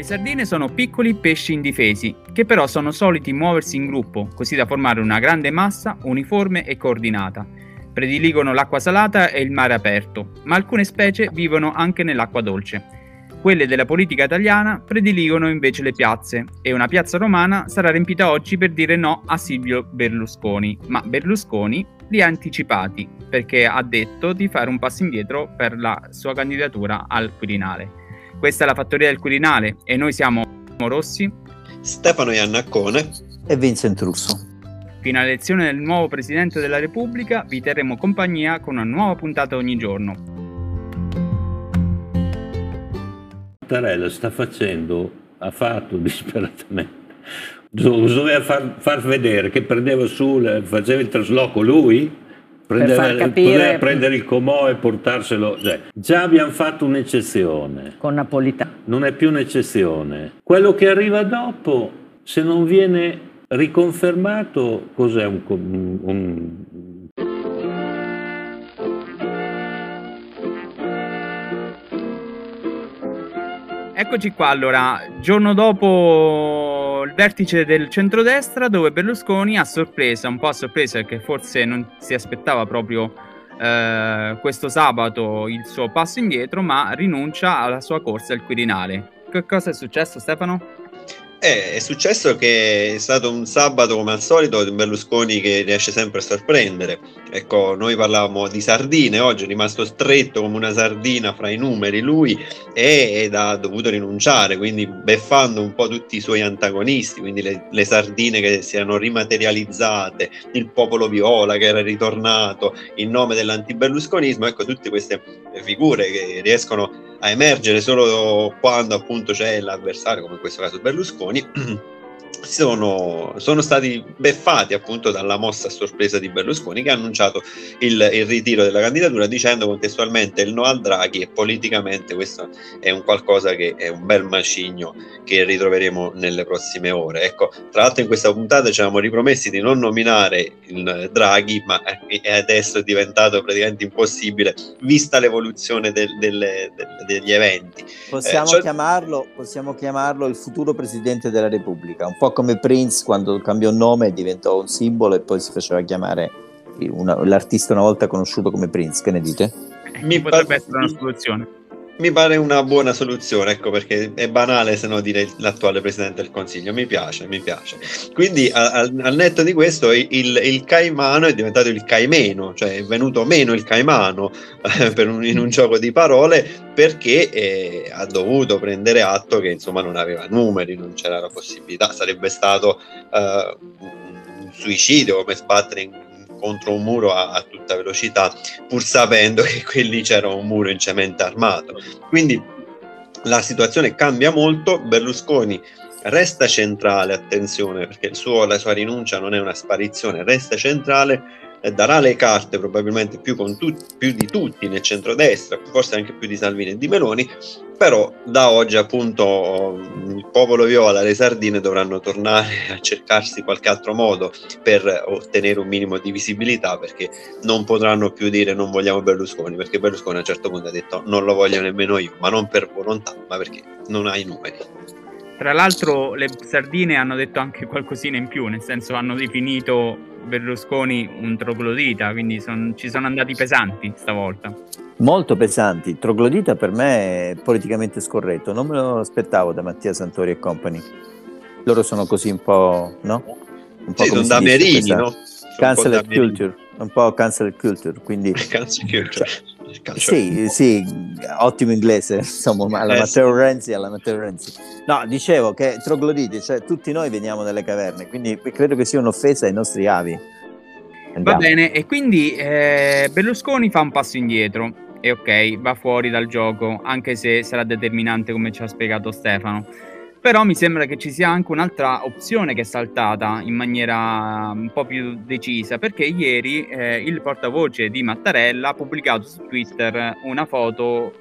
Le sardine sono piccoli pesci indifesi, che però sono soliti muoversi in gruppo, così da formare una grande massa uniforme e coordinata. Prediligono l'acqua salata e il mare aperto, ma alcune specie vivono anche nell'acqua dolce. Quelle della politica italiana prediligono invece le piazze, e una piazza romana sarà riempita oggi per dire no a Silvio Berlusconi, ma Berlusconi li ha anticipati, perché ha detto di fare un passo indietro per la sua candidatura al Quirinale. Questa è la Fattoria del Quirinale e noi siamo Rossi, Stefano Iannaccone e Vincent Russo. Fino all'elezione del nuovo Presidente della Repubblica vi terremo compagnia con una nuova puntata ogni giorno. Mattarella ha fatto disperatamente, doveva far vedere che prendeva faceva il trasloco lui, poteva prendere il comò e portarselo. Già abbiamo fatto un'eccezione con Napolitano, non è più un'eccezione. Quello che arriva dopo, se non viene riconfermato, cos'è Eccoci qua, allora, giorno dopo il vertice del centrodestra, dove Berlusconi un po' a sorpresa perché forse non si aspettava proprio questo sabato il suo passo indietro, ma rinuncia alla sua corsa al Quirinale. Che cosa è successo, Stefano? È successo che è stato un sabato come al solito di Berlusconi che riesce sempre a sorprendere. Ecco, noi parlavamo di sardine, oggi è rimasto stretto come una sardina fra i numeri lui ed ha dovuto rinunciare, quindi beffando un po' tutti i suoi antagonisti, quindi le sardine che si erano rimaterializzate, il popolo viola che era ritornato in nome dell'antiberlusconismo. Ecco, tutte queste figure che riescono a emergere solo quando appunto c'è l'avversario, come in questo caso Berlusconi, sono stati beffati appunto dalla mossa a sorpresa di Berlusconi, che ha annunciato il ritiro della candidatura dicendo contestualmente il no al Draghi, e politicamente questo è un qualcosa che è un bel macigno che ritroveremo nelle prossime ore. Ecco, tra l'altro in questa puntata ci eravamo ripromessi di non nominare il Draghi, ma adesso è diventato praticamente impossibile vista l'evoluzione degli eventi. Possiamo chiamarlo il futuro Presidente della Repubblica, un po' come Prince quando cambiò nome e diventò un simbolo e poi si faceva chiamare l'artista una volta conosciuto come Prince. Che ne dite? Potrebbe essere una soluzione. Mi pare una buona soluzione, ecco, perché è banale se no dire l'attuale Presidente del Consiglio. Mi piace. Quindi al netto di questo il Caimano è diventato il Caimeno, cioè è venuto meno il Caimano in un gioco di parole, perché ha dovuto prendere atto che insomma non aveva numeri, non c'era la possibilità. Sarebbe stato un suicidio, come sbattere contro un muro a tutta velocità, pur sapendo che quelli c'era un muro in cemento armato. Quindi la situazione cambia molto. Berlusconi resta centrale, attenzione, perché la sua rinuncia non è una sparizione, resta centrale, darà le carte probabilmente più di tutti nel centrodestra, forse anche più di Salvini e di Meloni, però da oggi appunto il popolo viola, le sardine dovranno tornare a cercarsi qualche altro modo per ottenere un minimo di visibilità, perché non potranno più dire non vogliamo Berlusconi, perché Berlusconi a un certo punto ha detto non lo voglio nemmeno io, ma non per volontà, ma perché non ha i numeri. Tra l'altro le sardine hanno detto anche qualcosina in più, nel senso hanno definito Berlusconi un troglodita, quindi ci sono andati pesanti stavolta. Molto pesanti. Troglodita per me è politicamente scorretto, non me lo aspettavo da Mattia Santori e company. Loro sono così un po', no? Un po' sì, sono damerini, no? Cancel culture, un po' cancel culture, quindi cancel culture. Sì, ottimo inglese, insomma, alla Matteo Renzi. No, dicevo che trogloditi, cioè tutti noi veniamo dalle caverne, quindi credo che sia un'offesa ai nostri avi. Va bene, e quindi Berlusconi fa un passo indietro e ok, va fuori dal gioco, anche se sarà determinante come ci ha spiegato Stefano. Però mi sembra che ci sia anche un'altra opzione che è saltata in maniera un po' più decisa, perché ieri il portavoce di Mattarella ha pubblicato su Twitter una foto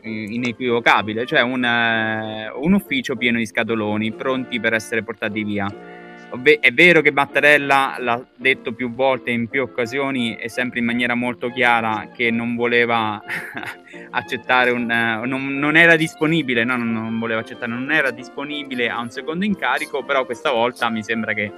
inequivocabile, cioè un ufficio pieno di scatoloni pronti per essere portati via. È vero che Mattarella l'ha detto più volte in più occasioni e sempre in maniera molto chiara che non voleva accettare non era disponibile, no, non voleva accettare, non era disponibile a un secondo incarico, però questa volta mi sembra che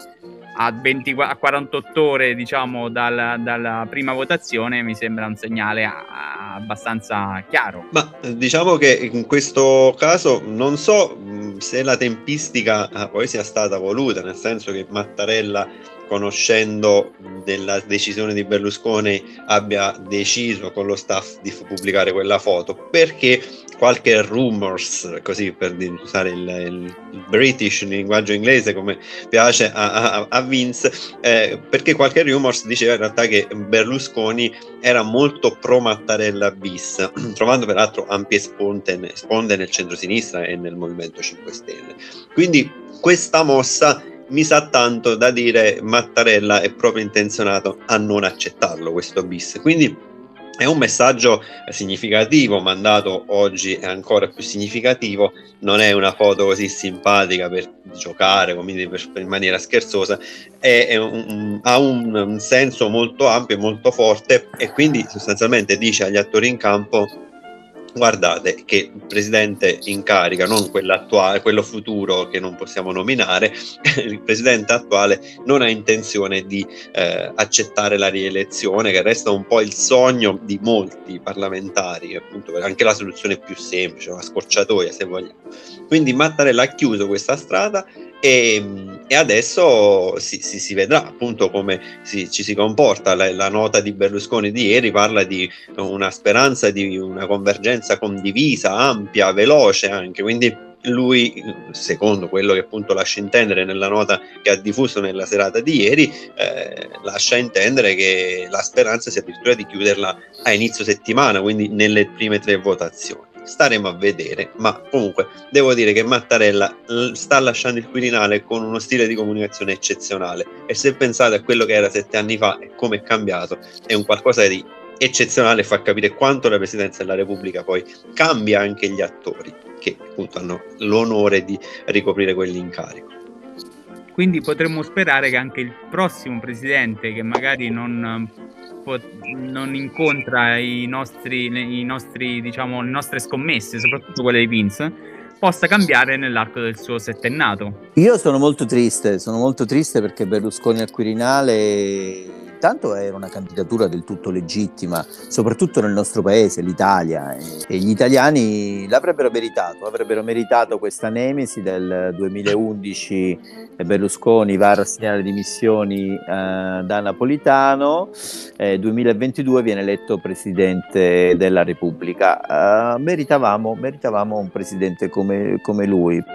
a 48 ore, diciamo, dalla prima votazione mi sembra un segnale abbastanza chiaro. Ma diciamo che in questo caso non so se la tempistica poi sia stata voluta, nel senso che Mattarella, conoscendo della decisione di Berlusconi, abbia deciso con lo staff di pubblicare quella foto, perché qualche rumors, così per usare il British, il linguaggio inglese come piace a Vince, perché qualche rumors diceva in realtà che Berlusconi era molto pro Mattarella bis, trovando peraltro ampie sponde nel centrosinistra e nel Movimento 5 Stelle. Quindi questa mossa mi sa tanto da dire Mattarella è proprio intenzionato a non accettarlo questo bis. Quindi è un messaggio significativo, mandato oggi è ancora più significativo, non è una foto così simpatica per giocare, quindi in maniera scherzosa, ha un senso molto ampio e molto forte, e quindi sostanzialmente dice agli attori in campo: guardate che il presidente in carica, non quello attuale, quello futuro che non possiamo nominare, il presidente attuale non ha intenzione di accettare la rielezione, che resta un po' il sogno di molti parlamentari, appunto, anche la soluzione più semplice, una scorciatoia se vogliamo. Quindi Mattarella ha chiuso questa strada e adesso si vedrà appunto come ci si comporta. La nota di Berlusconi di ieri parla di una speranza di una convergenza condivisa, ampia, veloce anche, quindi lui, secondo quello che appunto lascia intendere nella nota che ha diffuso nella serata di ieri, lascia intendere che la speranza sia addirittura di chiuderla a inizio settimana, quindi nelle prime 3 votazioni. Staremo a vedere, ma comunque devo dire che Mattarella sta lasciando il Quirinale con uno stile di comunicazione eccezionale, e se pensate a quello che era 7 anni fa e come è cambiato, è un qualcosa di eccezionale e fa capire quanto la Presidenza della Repubblica poi cambia anche gli attori che appunto hanno l'onore di ricoprire quell'incarico. Quindi potremmo sperare che anche il prossimo presidente, che magari non incontra i nostri, diciamo, le nostre scommesse, soprattutto quelle di Vince, possa cambiare nell'arco del suo settennato. Io sono molto triste perché Berlusconi al Quirinale intanto era una candidatura del tutto legittima, soprattutto nel nostro paese, l'Italia, e gli italiani l'avrebbero meritato questa nemesi del 2011. Berlusconi va a rassegnare le dimissioni da Napolitano, 2022 viene eletto Presidente della Repubblica. Meritavamo un presidente come lui.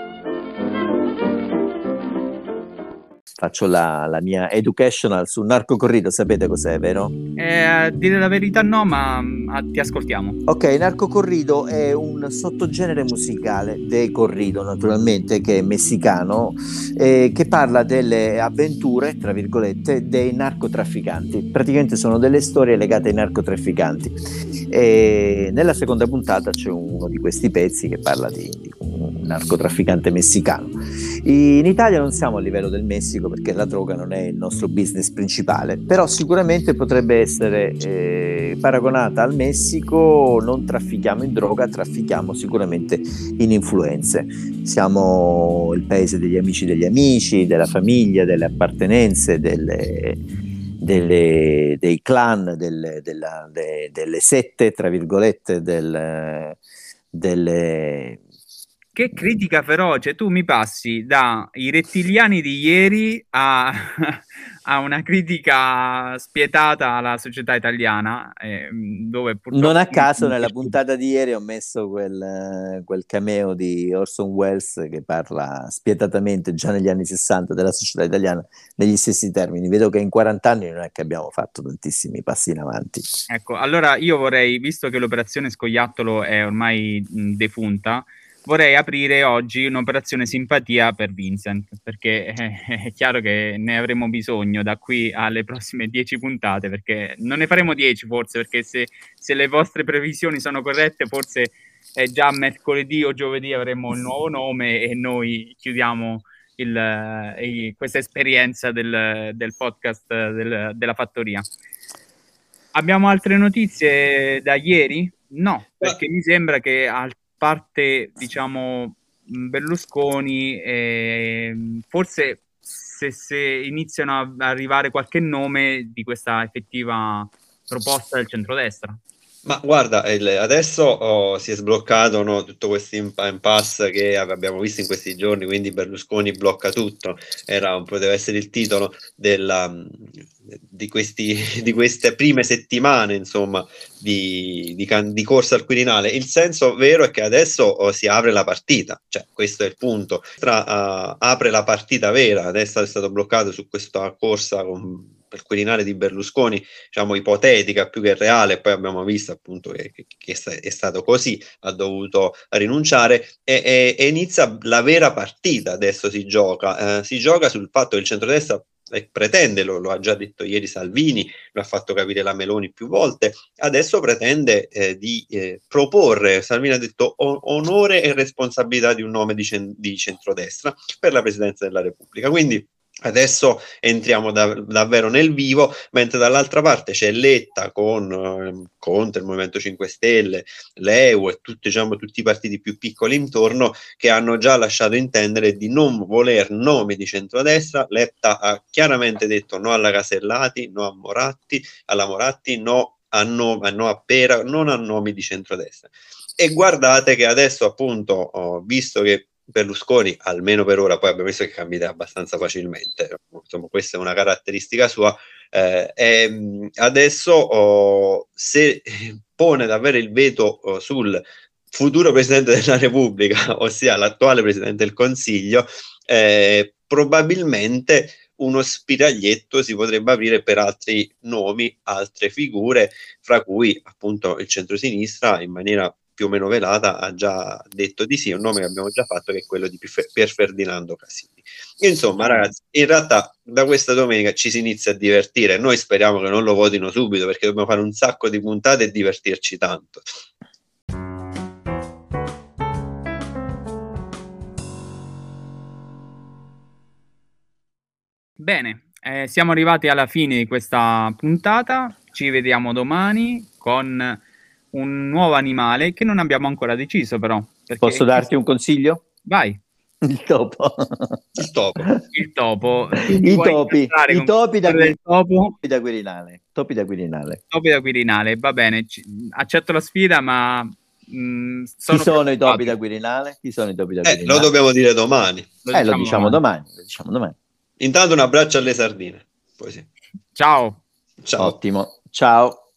Faccio la mia educational su Narco Corrido, sapete cos'è, vero? A dire la verità no, ma ti ascoltiamo. Ok, Narco Corrido è un sottogenere musicale dei corrido, naturalmente, che è messicano, che parla delle avventure, tra virgolette, dei narcotrafficanti. Praticamente sono delle storie legate ai narcotrafficanti. E nella seconda puntata c'è uno di questi pezzi che parla di un narcotrafficante messicano. In Italia non siamo a livello del Messico, perché la droga non è il nostro business principale, però sicuramente potrebbe essere paragonata al Messico. Non traffichiamo in droga, traffichiamo sicuramente in influenze. Siamo il paese degli amici, della famiglia, delle appartenenze, dei clan, delle sette, tra virgolette, delle... Che critica feroce, tu mi passi dai rettiliani di ieri a una critica spietata alla società italiana, dove purtroppo... Non a caso nella puntata di ieri ho messo quel cameo di Orson Welles che parla spietatamente già negli anni 60 della società italiana negli stessi termini. Vedo che in 40 anni non è che abbiamo fatto tantissimi passi in avanti. Ecco, allora io vorrei, visto che l'operazione Scoiattolo è ormai defunta, vorrei aprire oggi un'operazione simpatia per Vincent, perché è chiaro che ne avremo bisogno da qui alle prossime 10 puntate, perché non ne faremo 10 forse, perché se le vostre previsioni sono corrette, forse già mercoledì o giovedì avremo il nuovo nome e noi chiudiamo questa esperienza del podcast della fattoria. Abbiamo altre notizie da ieri? No, perché mi sembra che a parte, diciamo, Berlusconi, forse se iniziano ad arrivare qualche nome di questa effettiva proposta del centrodestra. Ma guarda, adesso si è sbloccato, no, tutto questo impasse che abbiamo visto in questi giorni, quindi Berlusconi blocca tutto, poteva essere il titolo di queste prime settimane, insomma, di corsa al Quirinale. Il senso vero è che adesso si apre la partita, cioè questo è il punto. Apre la partita vera, adesso è stato bloccato su questa corsa per il Quirinale di Berlusconi, diciamo ipotetica più che reale, poi abbiamo visto appunto che è stato così, ha dovuto rinunciare e inizia la vera partita. Adesso si gioca sul fatto che il centrodestra pretende, lo ha già detto ieri Salvini, lo ha fatto capire la Meloni più volte, adesso pretende di proporre, Salvini ha detto, onore e responsabilità di un nome di centrodestra per la Presidenza della Repubblica. Quindi adesso entriamo davvero nel vivo, mentre dall'altra parte c'è Letta con Conte, il Movimento 5 Stelle, l'EU e tutti i partiti più piccoli intorno, che hanno già lasciato intendere di non voler nomi di centrodestra. Letta ha chiaramente detto no alla Casellati, no alla Moratti, no a Pera, non a nomi di centrodestra. E guardate che adesso appunto, visto che Berlusconi, almeno per ora, poi abbiamo visto che cambia abbastanza facilmente, insomma questa è una caratteristica sua, adesso se pone davvero il veto sul futuro Presidente della Repubblica, ossia l'attuale Presidente del Consiglio, probabilmente uno spiraglietto si potrebbe aprire per altri nomi, altre figure, fra cui appunto il centrosinistra in maniera più o meno velata ha già detto di sì, un nome che abbiamo già fatto, che è quello di Pier Ferdinando Casini. Insomma, ragazzi, in realtà da questa domenica ci si inizia a divertire. Noi speriamo che non lo votino subito, perché dobbiamo fare un sacco di puntate e divertirci tanto. Bene, siamo arrivati alla fine di questa puntata. Ci vediamo domani con un nuovo animale che non abbiamo ancora deciso, però. Posso darti un consiglio? Vai. Il topo. Il topo. Il topo. I topi da Quirinale. Topi da Quirinale, va bene. Accetto la sfida, ma chi sono i topi da Quirinale? Lo dobbiamo dire domani. Lo diciamo domani. Intanto un abbraccio alle sardine. Poi sì. Ciao. Ottimo. Ciao.